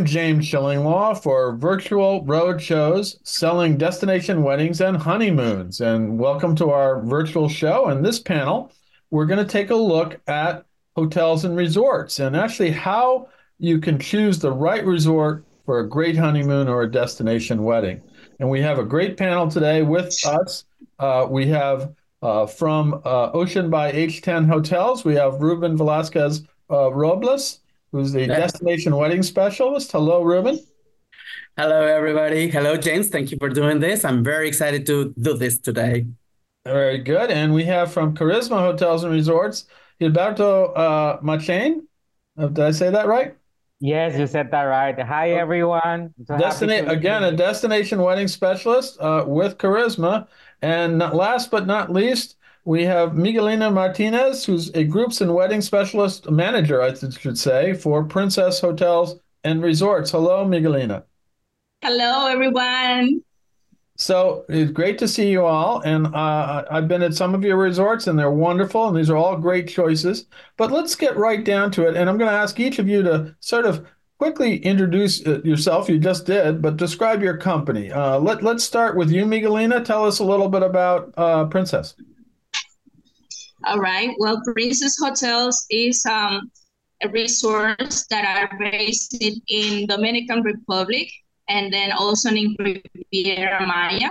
I'm James Shillinglaw for Virtual Road Shows Selling Destination Weddings and Honeymoons. And welcome to our virtual show. In this panel, we're going to take a look at hotels and resorts and actually how you can choose the right resort for a great honeymoon or a destination wedding. And we have a great panel today with us. We have from Ocean by H10 Hotels, we have Ruben Velasquez Robles, who's the Yeah. destination wedding specialist. Hello, Ruben. Hello, everybody. Hello, James. Thank you for doing this. I'm very excited to do this today. Very good. And we have from Charisma Hotels and Resorts, Gilberto Machain. Did I say that right? Yes, you said that right. Hi, everyone. So happy Destinate to again, a be destination wedding specialist with Charisma. And last but not least, we have Miguelina Martinez, who's a groups and wedding specialist manager, should say, for Princess Hotels and Resorts. Hello, Miguelina. Hello, everyone. So it's great to see you all. And I've been at some of your resorts and they're wonderful. And these are all great choices. But let's get right down to it. And I'm going to ask each of you to sort of quickly introduce yourself. You just did, but describe your company. Let's start with you, Miguelina. Tell us a little bit about Princess. All right. Well, Princess Hotels is a resorts that are based in Dominican Republic and then also in Riviera Maya.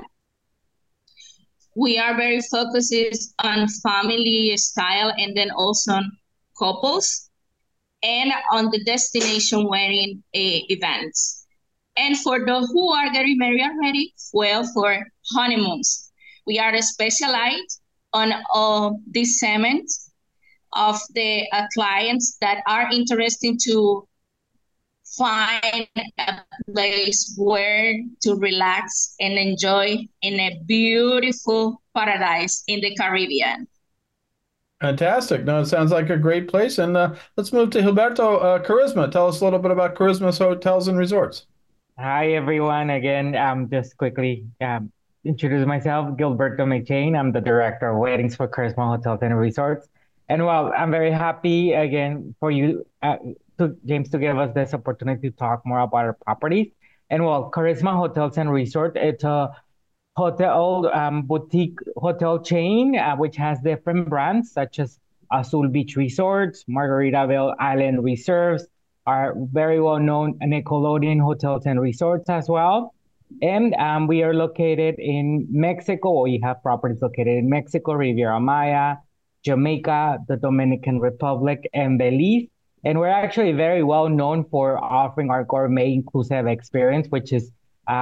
We are very focused on family style and then also on couples and on the destination wedding events. And for those who are getting married already, well, for honeymoons, we are specialized on this segment of the clients that are interested to find a place where to relax and enjoy in a beautiful paradise in the Caribbean. Fantastic. No, it sounds like a great place. And let's move to Gilberto Charisma. Tell us a little bit about Charisma's hotels and resorts. Hi, everyone. Again, just quickly introduce myself, Gilberto McChain. I'm the director of weddings for Charisma Hotels and Resorts. And well, I'm very happy again for you, James, to give us this opportunity to talk more about our properties. And well, Charisma Hotels and Resort, it's a hotel boutique hotel chain which has different brands such as Azul Beach Resorts, Margaritaville Island Reserves, are very well known Nickelodeon hotels and resorts as well. And we are located in Mexico. We have properties located in Mexico, Riviera Maya, Jamaica, the Dominican Republic, and Belize. And we're actually very well known for offering our gourmet inclusive experience, which is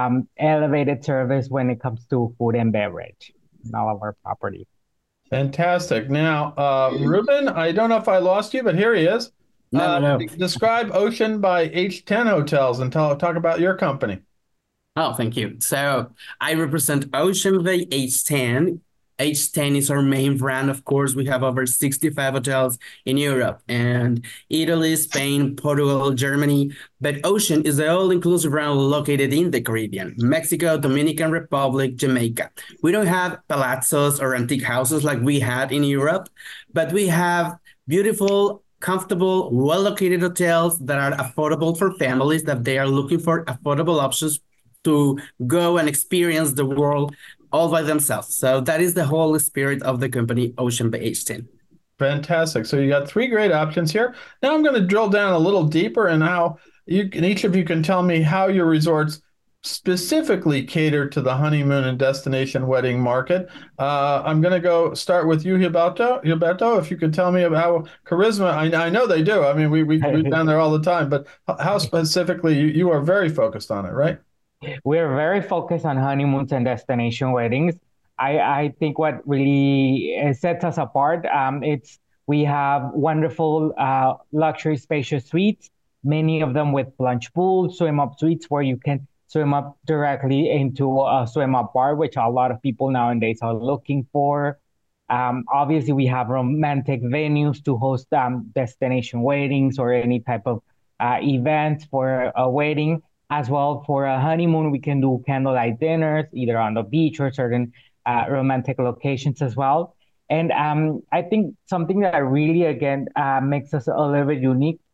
elevated service when it comes to food and beverage in all of our properties. Fantastic. Now, Ruben, I don't know if I lost you, but here he is. No. Describe Ocean by H10 Hotels and talk about your company. Oh, thank you. So I represent Ocean Bay H10. H10 is our main brand. Of course, we have over 65 hotels in Europe and Italy, Spain, Portugal, Germany. But Ocean is the all-inclusive brand located in the Caribbean, Mexico, Dominican Republic, Jamaica. We don't have palazzos or antique houses like we had in Europe, but we have beautiful, comfortable, well-located hotels that are affordable for families that they are looking for affordable options to go and experience the world all by themselves. So that is the whole spirit of the company Ocean by H10. Fantastic. So you got three great options here. Now I'm going to drill down a little deeper and how you can, each of you can tell me how your resorts specifically cater to the honeymoon and destination wedding market. I'm going to go start with you, Gilberto. Gilberto, if you could tell me about how Charisma, I know they do. I mean, we're down there all the time, but how specifically you are very focused on it, right? We're very focused on honeymoons and destination weddings. I think what really sets us apart, it's we have wonderful luxury spacious suites, many of them with plunge pools, swim up suites where you can swim up directly into a swim up bar, which a lot of people nowadays are looking for. Obviously, we have romantic venues to host destination weddings or any type of events for a wedding. As well, for a honeymoon, we can do candlelight dinners, either on the beach or certain romantic locations as well. And I think something that really, again, makes us a little bit unique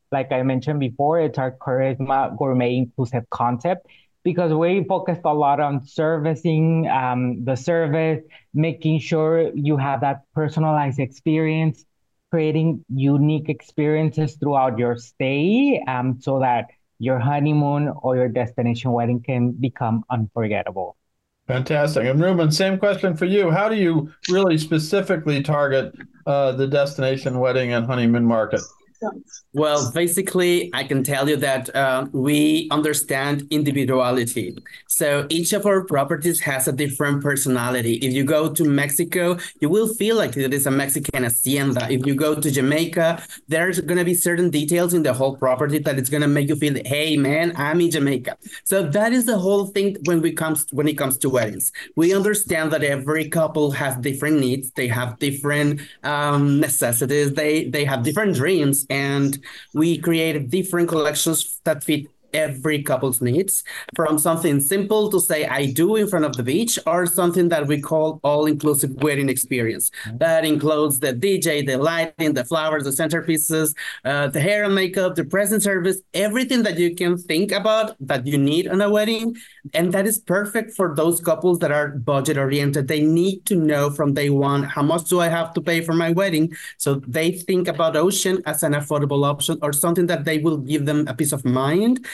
like I mentioned before, it's our Charisma Gourmet Inclusive concept because we focused a lot on servicing the service, making sure you have that personalized experience, creating unique experiences throughout your stay so that your honeymoon or your destination wedding can become unforgettable. Fantastic. And Ruben, same question for you. How do you really specifically target the destination wedding and honeymoon market? Well, basically, I can tell you that we understand individuality. So each of our properties has a different personality. If you go to Mexico, you will feel like it is a Mexican hacienda. If you go to Jamaica, there's going to be certain details in the whole property that it's going to make you feel, hey, man, I'm in Jamaica. So that is the whole thing when it comes to weddings. We understand that every couple has different needs. They have different necessities. They have different dreams. And we create different collections that fit every couple's needs, from something simple to say I do in front of the beach, or something that we call all-inclusive wedding experience. That includes the DJ, the lighting, the flowers, the centerpieces, the hair and makeup, the present service, everything that you can think about that you need on a wedding. And that is perfect for those couples that are budget oriented. They need to know from day one, how much do I have to pay for my wedding? So they think about Ocean as an affordable option or something that they will give them a peace of mind,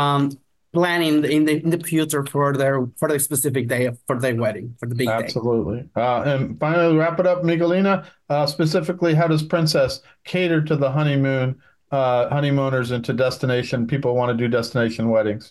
planning in the future for the specific day for their wedding, for the big day. Absolutely. And finally, wrap it up, Miguelina. Specifically, how does Princess cater to the honeymooners and to destination people want to do destination weddings?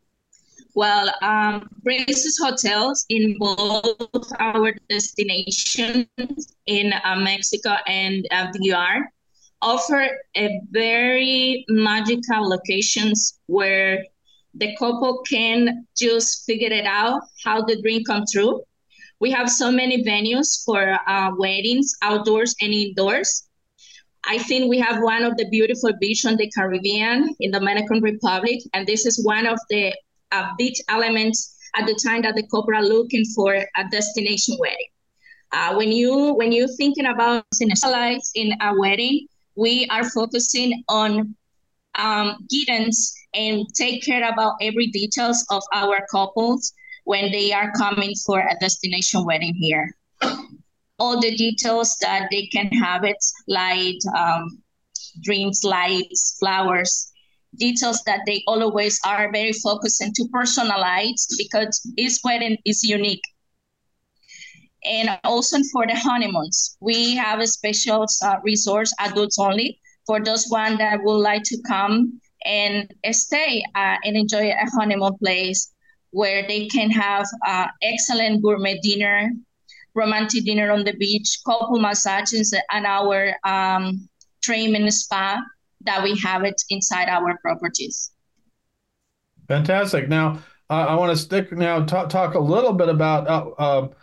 Well, Princess Hotels in both our destinations in Mexico and DR offer a very magical locations where the couple can just figure it out how the dream come true. We have so many venues for weddings, outdoors and indoors. I think we have one of the beautiful beach on the Caribbean in the Dominican Republic, and this is one of the beach elements at the time that the couple are looking for a destination wedding. When you're thinking about highlights in a wedding, we are focusing on guidance and take care about every details of our couples when they are coming for a destination wedding here. All the details that they can have it, light, drinks, lights, flowers, details that they always are very focused and to personalize because each wedding is unique. And also for the honeymoons, we have a special resource, adults only, for those one that would like to come and stay and enjoy a honeymoon place where they can have excellent gourmet dinner, romantic dinner on the beach, couple massages, and our treatment spa that we have it inside our properties. Fantastic. Now, I want to talk a little bit about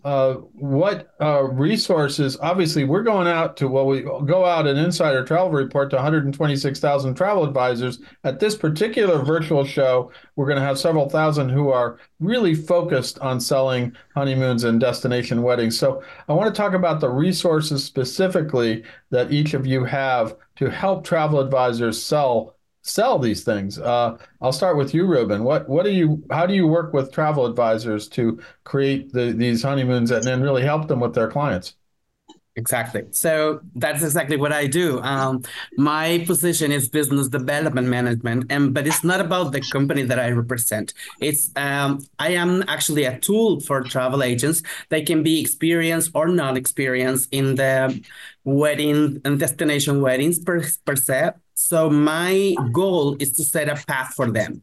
what resources. Obviously, we're going out to, we go out an insider travel report to 126,000 travel advisors. At this particular virtual show, we're going to have several thousand who are really focused on selling honeymoons and destination weddings. So I want to talk about the resources specifically that each of you have to help travel advisors sell these things. I'll start with you, Ruben. How do you work with travel advisors to create these honeymoons and then really help them with their clients? Exactly. So that's exactly what I do. My position is business development management, but it's not about the company that I represent. It's I am actually a tool for travel agents. They can be experienced or non-experienced in the wedding and destination weddings per se. So my goal is to set a path for them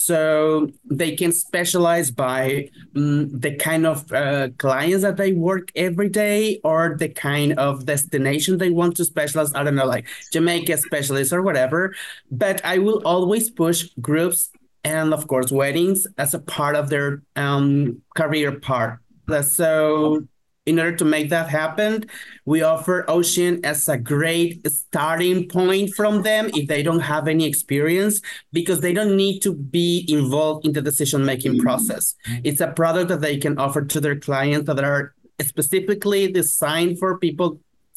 so they can specialize by the kind of clients that they work every day or the kind of destination they want to specialize. I don't know, like Jamaica specialist or whatever. But I will always push groups and, of course, weddings as a part of their career part. So in order to make that happen, we offer Ocean as a great starting point from them if they don't have any experience, because they don't need to be involved in the decision-making process. It's a product that they can offer to their clients that are specifically designed for people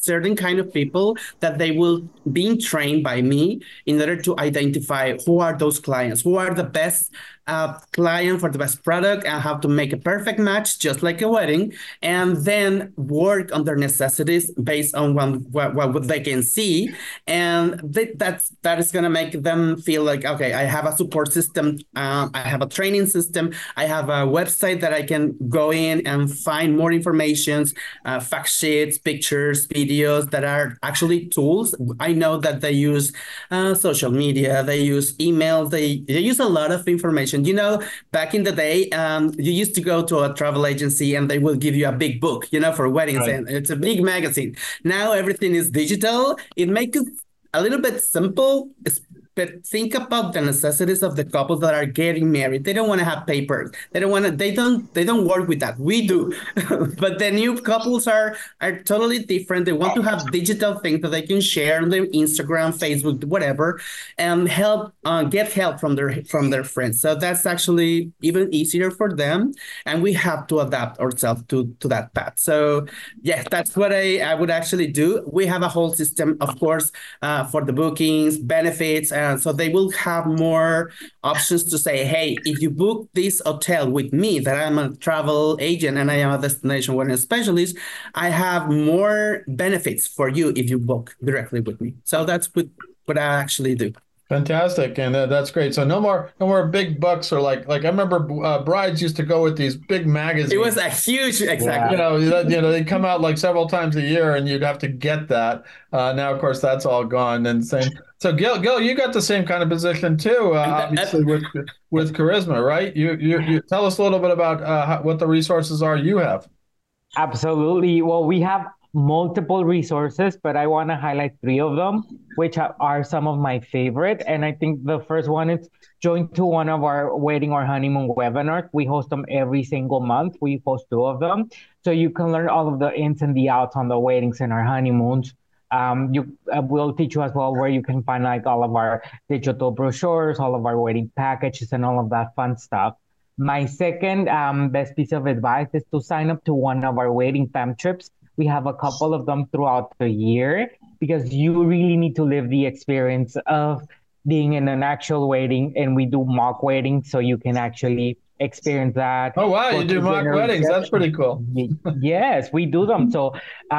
certain kind of people that they will be trained by me in order to identify who are those clients, who are the best client for the best product, and how to make a perfect match, just like a wedding, and then work on their necessities based on what they can see, and that is gonna make them feel like, okay, I have a support system, I have a training system, I have a website that I can go in and find more information, fact sheets, pictures, videos that are actually tools. I know that they use social media, they use emails, they use a lot of information. You know, back in the day, you used to go to a travel agency and they will give you a big book, you know, for weddings, Right. and it's a big magazine. Now everything is digital. It makes it a little bit simple, but think about the necessities of the couples that are getting married. They don't want to have papers. They don't want to. They don't work with that. We do, but the new couples are totally different. They want to have digital things that they can share on their Instagram, Facebook, whatever, and get help from their friends. So that's actually even easier for them, and we have to adapt ourselves to that path. So yeah, that's what I would actually do. We have a whole system, of course, for the bookings, benefits, and so they will have more options to say, hey, if you book this hotel with me, that I'm a travel agent and I am a destination wedding specialist, I have more benefits for you if you book directly with me. So that's what I actually do. Fantastic, and that's great. So no more big bucks, or like I remember brides used to go with these big magazines. It was a huge, exactly. They come out like several times a year, and you'd have to get that. Now, of course, that's all gone. And same. So, Gil, you got the same kind of position too, obviously with Charisma, right? You tell us a little bit about what the resources are you have. Absolutely. Well, we have multiple resources, but I want to highlight three of them, which are some of my favorite. And I think the first one is join to one of our wedding or honeymoon webinars. We host them every single month. We post two of them. So you can learn all of the ins and the outs on the weddings and our honeymoons. You will teach you as well where you can find like all of our digital brochures, all of our wedding packages, and all of that fun stuff. My second best piece of advice is to sign up to one of our wedding fam trips. We have a couple of them throughout the year because you really need to live the experience of being in an actual wedding, and we do mock weddings, so you can actually experience that. Oh wow, Go you do to mock dinner weddings. That's reception. pretty cool. Yes, we do them. So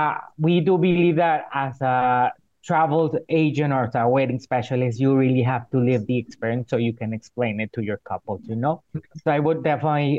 we do believe that as a travel agent or as a wedding specialist, you really have to live the experience so you can explain it to your couples, you know? So I would definitely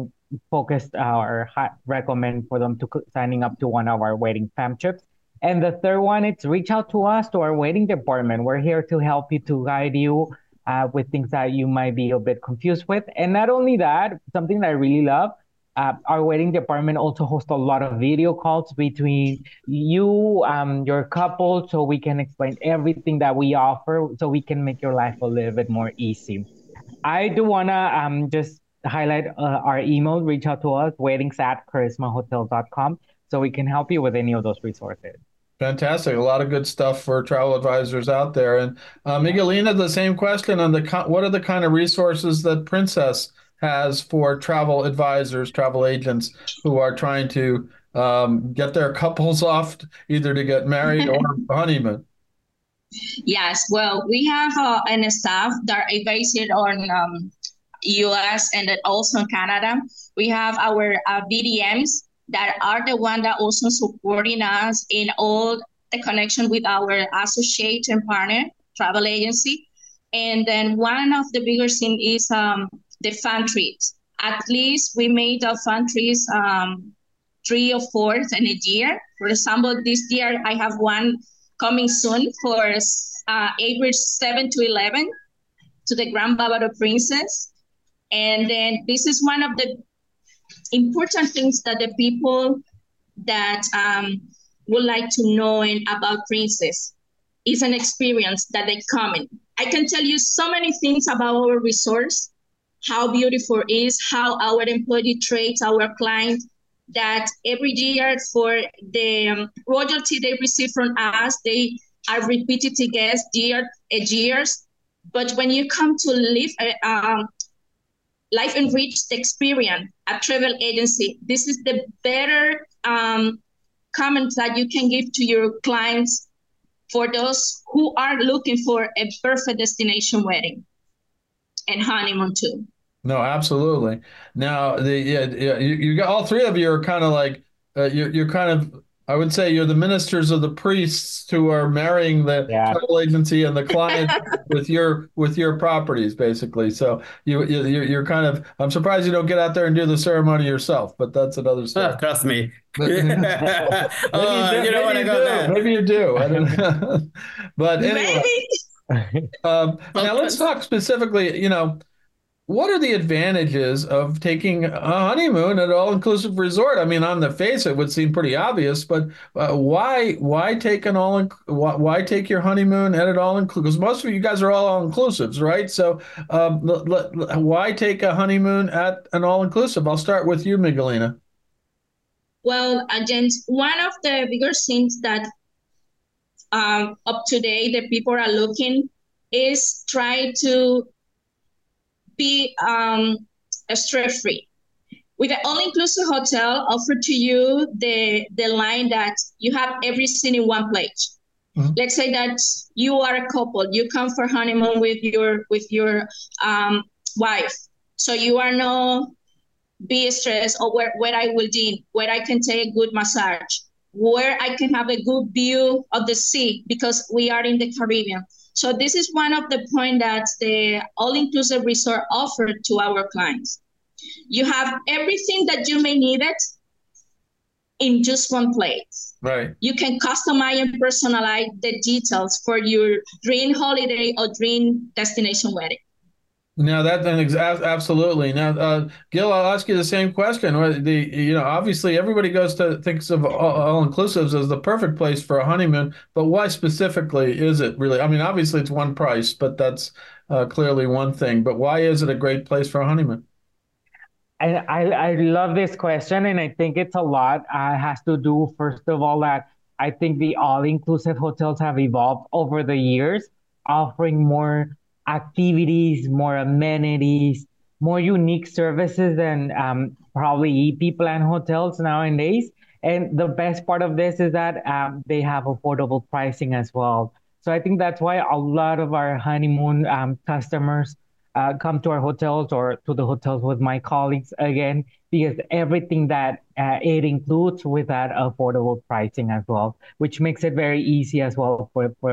focus or recommend for them to signing up to one of our wedding fam trips. And the third one, it's reach out to us, to our wedding department. We're here to help you, to guide you with things that you might be a bit confused with. And not only that, something that I really love, our wedding department also hosts a lot of video calls between you, your couple, so we can explain everything that we offer, so we can make your life a little bit more easy. I do want to just highlight our email. Reach out to us, weddings@charismahotels.com, so we can help you with any of those resources. Fantastic. A lot of good stuff for travel advisors out there. And Miguelina, the same question on what are the kind of resources that Princess has for travel advisors, travel agents who are trying to get their couples off either to get married or honeymoon? Yes, well, we have an staff that are based on US and then also in Canada. We have our BDMs that are the one that also supporting us in all the connection with our associate and partner travel agency. And then one of the bigger thing is the fun trips. At least we made the fun trips 3 or 4 in a year. For example, this year I have one coming soon for April 7 to 11 to the Grand Bavaro Princess. And then this is one of the important things that the people that would like to know about Princess is an experience that they come in. I can tell you so many things about our resource, how beautiful it is, how our employee treats our client, that every year for the royalty they receive from us, they are repeated guests years. But when you come to live life enriched experience at travel agency, this is the better comments that you can give to your clients for those who are looking for a perfect destination wedding and honeymoon too? No, absolutely. Now, you got all three of you are kind of like you're kind of, I would say you're the ministers of the priests who are marrying the Yeah. travel agency and the client with your properties, basically. So you're kind of, I'm surprised you don't get out there and do the ceremony yourself, but that's another story. Trust me. Maybe You don't want to go there. Maybe you do. I don't know. But anyway, Maybe. now let's talk specifically, what are the advantages of taking a honeymoon at an all-inclusive resort? I mean, on the face, it would seem pretty obvious, but why take why take your honeymoon at an all-inclusive? Because most of you guys are all-inclusives, right? So why take a honeymoon at an all-inclusive? I'll start with you, Miguelina. Well, Jens, one of the bigger things that up to date the people are looking is try to be stress-free. With an all-inclusive hotel, offer to you the line that you have everything in one place. Mm-hmm. Let's say that you are a couple, you come for honeymoon with your wife, so you are not be stressed or where I will dine, where I can take a good massage, where I can have a good view of the sea because we are in the Caribbean. So this is one of the points that the all-inclusive resort offered to our clients. You have everything that you may need it in just one place. Right. You can customize and personalize the details for your dream holiday or dream destination wedding. Now absolutely. Now, Gil, I'll ask you the same question. Obviously everybody thinks of all-inclusives as the perfect place for a honeymoon, but why specifically is it really? I mean, obviously it's one price, but that's clearly one thing. But why is it a great place for a honeymoon? And I love this question, and I think it's a lot. Has to do, first of all, that I think the all-inclusive hotels have evolved over the years, offering more activities, more amenities, more unique services than probably EP plan hotels nowadays. And the best part of this is that they have affordable pricing as well. So I think that's why a lot of our honeymoon customers come to our hotels or to the hotels with my colleagues again, because everything that it includes with that affordable pricing as well, which makes it very easy as well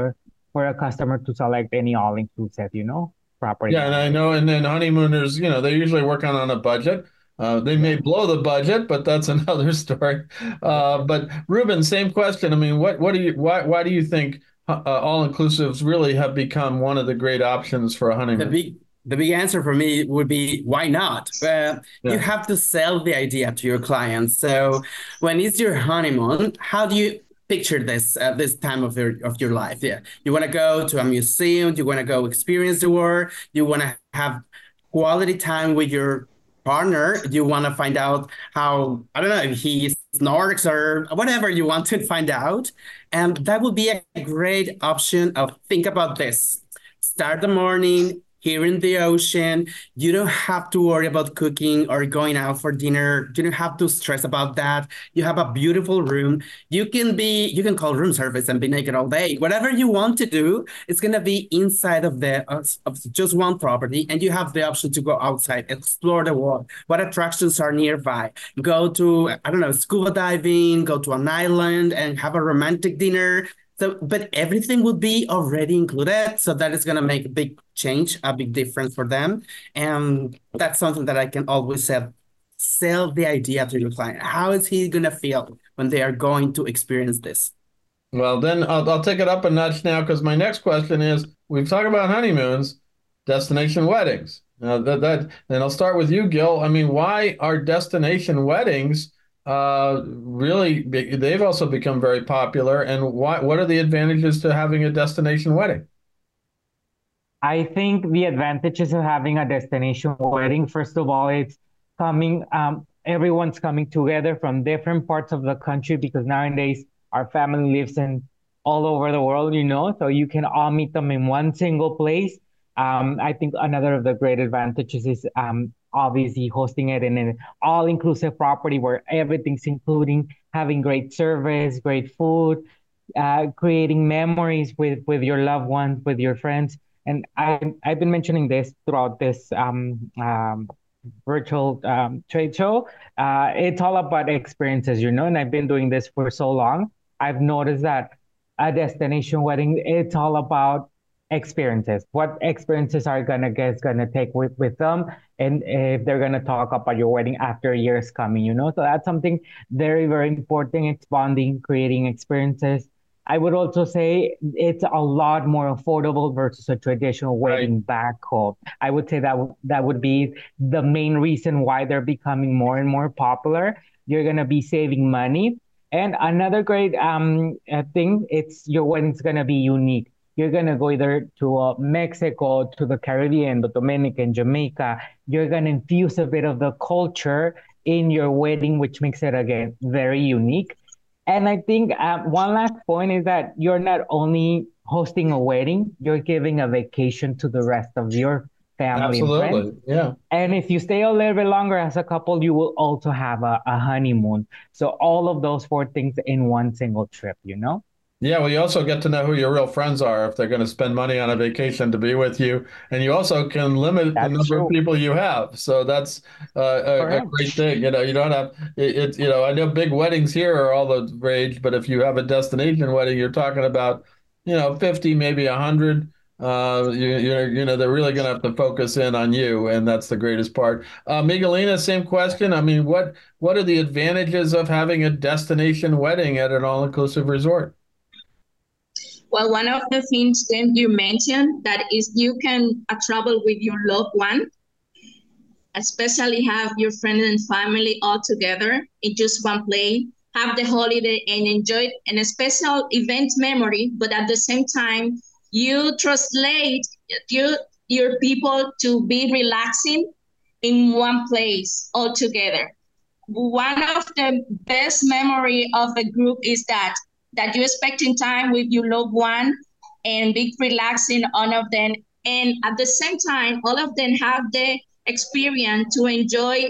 for a customer to select any all-inclusive, property. Yeah, and I know, and then honeymooners, they usually work on a budget. They may blow the budget, but that's another story. But Ruben, same question. I mean, why do you think all-inclusives really have become one of the great options for a honeymoon? The big answer for me would be, why not? You have to sell the idea to your clients. So when it's your honeymoon, how do you picture this time of your life? Yeah, you want to go to a museum, you want to go experience the world, you want to have quality time with your partner, you want to find out how, I don't know, if he snorks or whatever you want to find out. And that would be a great option of, think about this. Start the morning here in the ocean. You don't have to worry about cooking or going out for dinner. You don't have to stress about that. You have a beautiful room. You can call room service and be naked all day. Whatever you want to do, it's gonna be inside of just one property, and you have the option to go outside, explore the world. What attractions are nearby? Go to, I don't know, scuba diving, go to an island and have a romantic dinner. So, but everything would be already included. So that is going to make a big change, a big difference for them. And that's something that I can always sell the idea to your client. How is he going to feel when they are going to experience this? Well, then I'll take it up a notch now, because my next question is, we've talked about honeymoons, destination weddings. And I'll start with you, Gil. I mean, why are destination weddings really big? They've also become very popular, and what are the advantages to having a destination wedding? I think the advantages of having a destination wedding, first of all, it's everyone's coming together from different parts of the country, because nowadays our family lives in all over the world, so you can all meet them in one single place. I think another of the great advantages is obviously hosting it in an all-inclusive property where everything's including having great service, great food, creating memories with your loved ones, with your friends. And I've been mentioning this throughout this virtual trade show. It's all about experiences, you know, and I've been doing this for so long. I've noticed that a destination wedding, it's all about experiences. What experiences are gonna guests gonna take with them, and if they're gonna talk about your wedding after years coming, you know. So that's something very, very important. It's bonding, creating experiences. I would also say it's a lot more affordable versus a traditional wedding back home. I would say that would be the main reason why they're becoming more and more popular. You're gonna be saving money. And another great thing, it's your wedding's gonna be unique. You're gonna go either to Mexico, to the Caribbean, the Dominican, Jamaica. You're gonna infuse a bit of the culture in your wedding, which makes it again very unique. And I think one last point is that you're not only hosting a wedding, you're giving a vacation to the rest of your family and friends. Absolutely. Yeah. And if you stay a little bit longer as a couple, you will also have a honeymoon. So all of those four things in one single trip, you know? Yeah, well, you also get to know who your real friends are if they're going to spend money on a vacation to be with you, and you also can limit the That's number of true. people you have. So that's a Correct. great thing. You know, you don't have it. You know, I know big weddings here are all the rage, but if you have a destination wedding, you're talking about, 50, maybe 100. You know, they're really going to have to focus in on you, and that's the greatest part. Miguelina, same question. I mean, what are the advantages of having a destination wedding at an all-inclusive resort? Well, one of the things that you mentioned that is you can travel with your loved one, especially have your friends and family all together in just one place, have the holiday and enjoy it in a special event memory, but at the same time, you translate your people to be relaxing in one place all together. One of the best memory of the group is that you're spending time with your loved one and be relaxing all of them. And at the same time, all of them have the experience to enjoy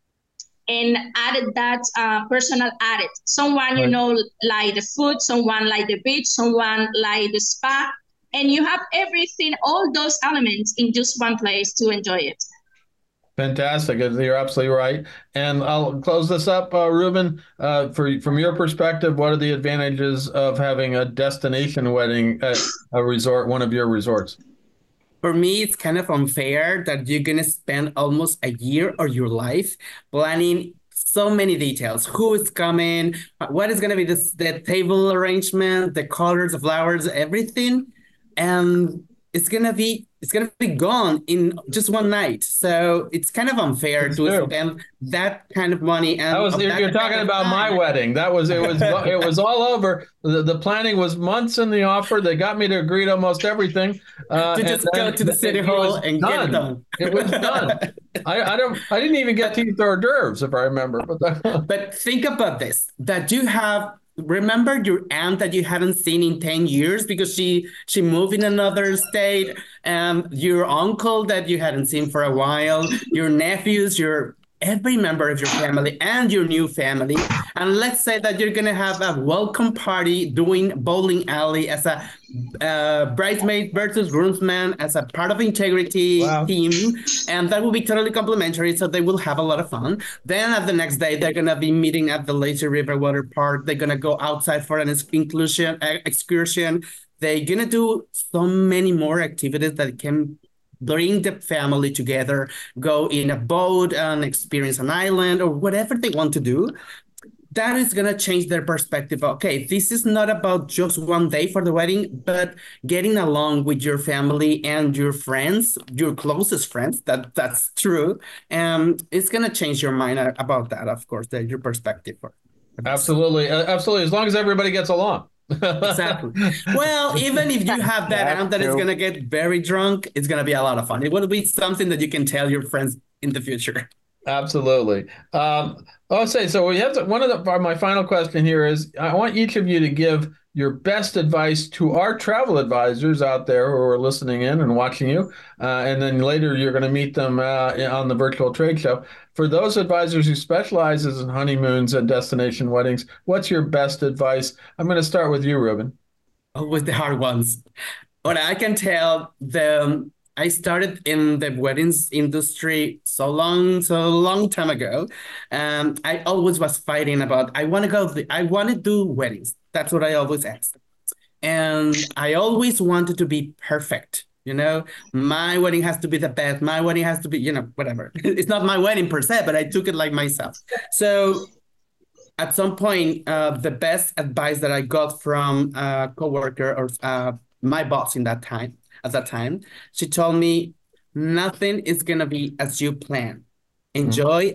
and added that personal added. Someone, Right. like the food, someone like the beach, someone like the spa. And you have everything, all those elements in just one place to enjoy it. Fantastic. You're absolutely right. And I'll close this up, Ruben. From your perspective, what are the advantages of having a destination wedding at a resort, one of your resorts? For me, it's kind of unfair that you're gonna spend almost a year of your life planning so many details. Who is coming? What is gonna be the table arrangement, the colors, the flowers, everything, and it's gonna be gone in just one night. So it's kind of unfair It's to true. spend that kind of money That and was of you're that you're kind talking of about my time. wedding. It was all over. The planning was months in the offer. They got me to agree to almost everything, To and just go then to the city it hall was and get it done. done. It was done. I didn't even get to eat the hors d'oeuvres if I remember. But But think about this, that you have remember your aunt that you haven't seen in 10 years because she moved in another state, and your uncle that you hadn't seen for a while, your nephews, your every member of your family and your new family. And let's say that you're gonna have a welcome party doing bowling alley as a bridesmaid versus groomsman as a part of integrity wow, team, and that will be totally complimentary, so they will have a lot of fun. Then at the next day, they're gonna be meeting at the Lazy River Water Park. They're gonna go outside for an inclusion excursion. They're gonna do so many more activities that can bring the family together, go in a boat and experience an island or whatever they want to do. That is going to change their perspective. Okay, this is not about just one day for the wedding, but getting along with your family and your friends, your closest friends. That's true. It's going to change your mind about that, of course, your perspective for this. absolutely, absolutely. As long as everybody gets along. Exactly. Well, even if you have that That's aunt that is true. going to get very drunk, it's going to be a lot of fun. It will be something that you can tell your friends in the future. Absolutely. I'll say so. We have one of my final question here is I want each of you to give your best advice to our travel advisors out there who are listening in and watching you. And then later you're going to meet them on the virtual trade show. For those advisors who specializes in honeymoons and destination weddings, what's your best advice? I'm going to start with you, Ruben. Always the hard ones. What I can tell, I started in the weddings industry so long time ago. I always was fighting about I want to do weddings. That's what I always asked. And I always wanted to be perfect. My wedding has to be the best. My wedding has to be, whatever. It's not my wedding per se, but I took it like myself. So at some point, the best advice that I got from a coworker or my boss at that time, she told me, nothing is gonna be as you plan. Enjoy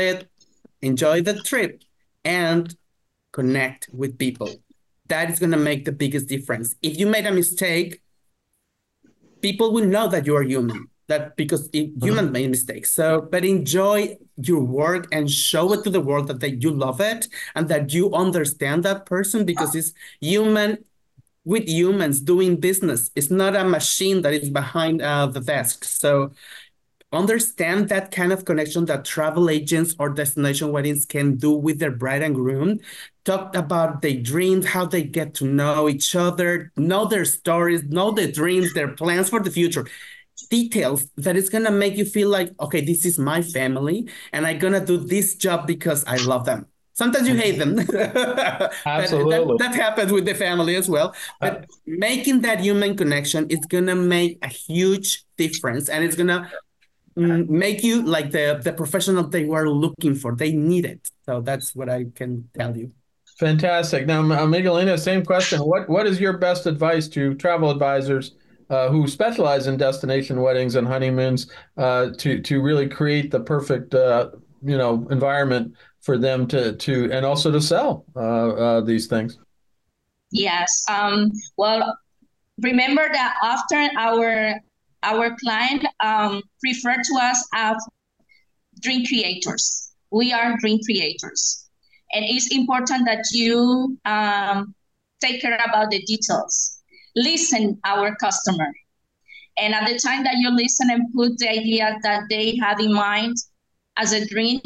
the trip and connect with people. That is gonna make the biggest difference. If you made a mistake, people will know that you are human. That because humans make mistakes. So, but enjoy your work and show it to the world that you love it and that you understand that person, because it's human with humans doing business. It's not a machine that is behind the desk. So understand that kind of connection that travel agents or destination weddings can do with their bride and groom. Talk about their dreams, how they get to know each other, know their stories, know their dreams, their plans for the future. Details that is gonna make you feel like, okay, this is my family and I'm gonna do this job because I love them. Sometimes you hate them. Absolutely. That happens with the family as well. But making that human connection is gonna make a huge difference, and it's gonna make you like the professional they were looking for. They need it. So that's what I can tell you. Fantastic. Now, Miguelina, same question. What is your best advice to travel advisors who specialize in destination weddings and honeymoons to really create the perfect environment for them to and also to sell these things? Yes. Well, remember that often our client refer to us as dream creators. We are dream creators, and it's important that you take care about the details. Listen our customer, and at the time that you listen and put the idea that they have in mind as a dream,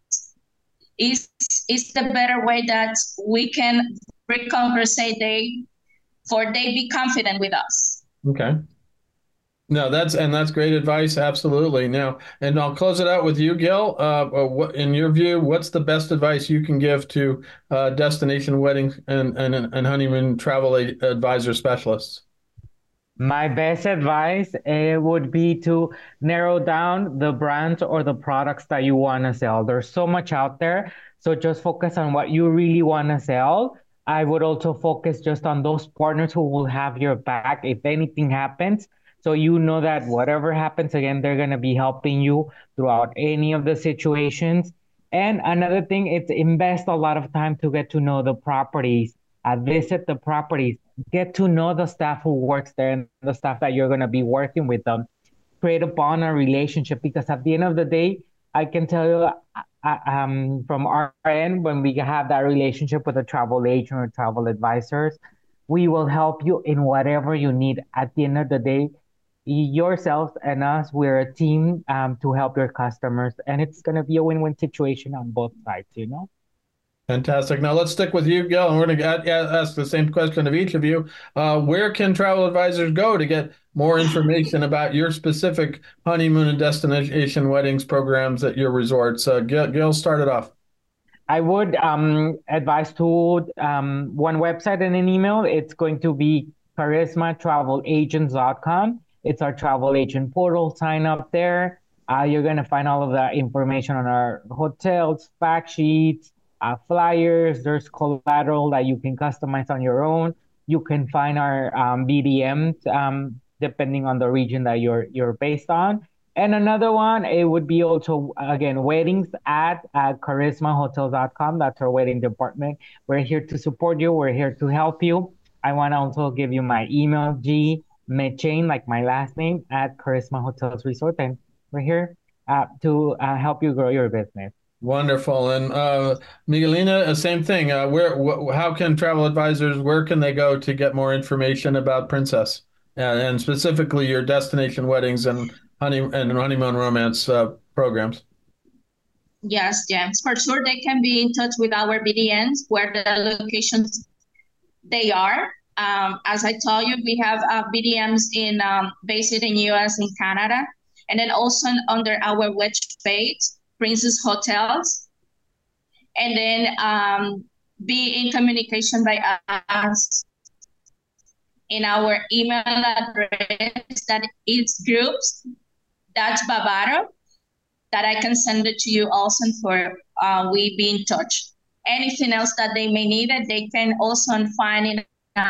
is the better way that we can reconversate they be confident with us. Okay. No, that's great advice. Absolutely. Now, and I'll close it out with you, Gil. What, in your view, what's the best advice you can give to destination wedding and honeymoon travel advisor specialists? My best advice would be to narrow down the brands or the products that you want to sell. There's so much out there, so just focus on what you really want to sell. I would also focus just on those partners who will have your back if anything happens. So you know that whatever happens, again, they're going to be helping you throughout any of the situations. And another thing, it's invest a lot of time to get to know the properties, visit the properties, get to know the staff who works there and the staff that you're going to be working with them. Create a bond, a relationship, because at the end of the day, I can tell you from our end, when we have that relationship with a travel agent or travel advisors, we will help you in whatever you need. At the end of the day, yourselves and us, we're a team to help your customers, and it's going to be a win-win situation on both sides, you know? Fantastic. Now let's stick with you, Gil, and we're going to ask the same question of each of you. Where can travel advisors go to get more information about your specific honeymoon and destination weddings programs at your resorts? Gil, start it off. I would advise to one website and an email. It's going to be charismatravelagency.com. It's our travel agent portal. Sign up there. You're going to find all of that information on our hotels, fact sheets, flyers. There's collateral that you can customize on your own. You can find our BDMs depending on the region that you're based on. And another one, it would be also, again, weddings at charismahotels.com. That's our wedding department. We're here to support you. We're here to help you. I want to also give you my email, gmechain, like my last name, at Charisma Hotels Resort. And we're here to help you grow your business. Wonderful. And Miguelina, same thing. How can travel advisors, where can they go to get more information about Princess and specifically your destination weddings and honeymoon romance programs? Yes, James, for sure they can be in touch with our BDNs where the locations they are. As I told you, we have BDMs in based in US and Canada, and then also under our web page, Princess Hotels, and then be in communication by us in our email address that is groups.bavaro that I can send it to you also for we be in touch. Anything else that they may need, it they can also find in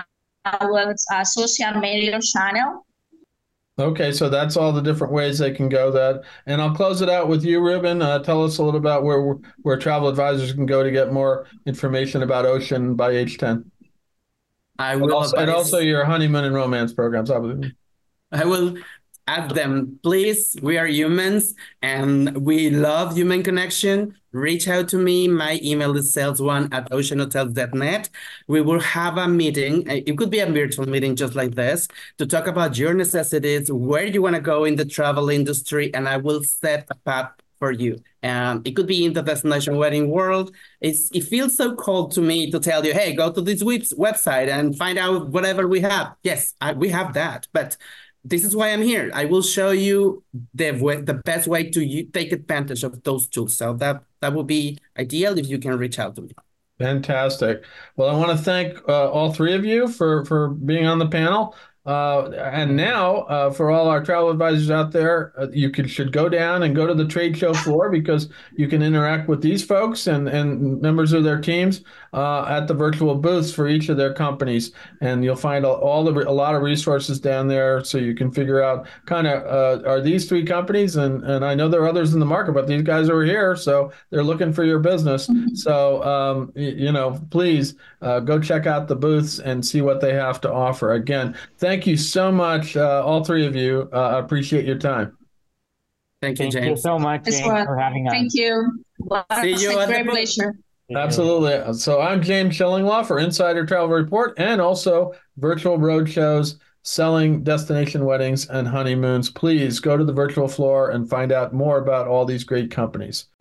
our social media channel. Okay, so that's all the different ways they can go that. And I'll close it out with you, Ruben. Tell us a little about where travel advisors can go to get more information about Ocean by H10. I will And also advise. your honeymoon and romance programs, obviously. I will ask them, please, we are humans and we love human connection. Reach out to me. My email is sales1@oceanhotels.net. We will have a meeting. It could be a virtual meeting just like this to talk about your necessities, where you want to go in the travel industry, and I will set a path for you. It could be in the destination wedding world. It feels so cold to me to tell you, hey, go to this website and find out whatever we have. Yes, we have that, but this is why I'm here. I will show you the best way to take advantage of those tools. So that would be ideal if you can reach out to me. Fantastic. Well, I want to thank all three of you for being on the panel. And now, for all our travel advisors out there, should go down and go to the trade show floor because you can interact with these folks and members of their teams at the virtual booths for each of their companies, and you'll find a lot of resources down there, so you can figure out kind of are these three companies, and I know there are others in the market, but these guys are here, so they're looking for your business. So please go check out the booths and see what they have to offer. Again, thank you so much, all three of you. I appreciate your time. Thank you, Thank you James. so much, As James, well. for having us. Thank you. See It's you a at the great booth. pleasure. Absolutely. So I'm James Schillinglaw for Insider Travel Report and also virtual road shows selling destination weddings and honeymoons. Please go to the virtual floor and find out more about all these great companies.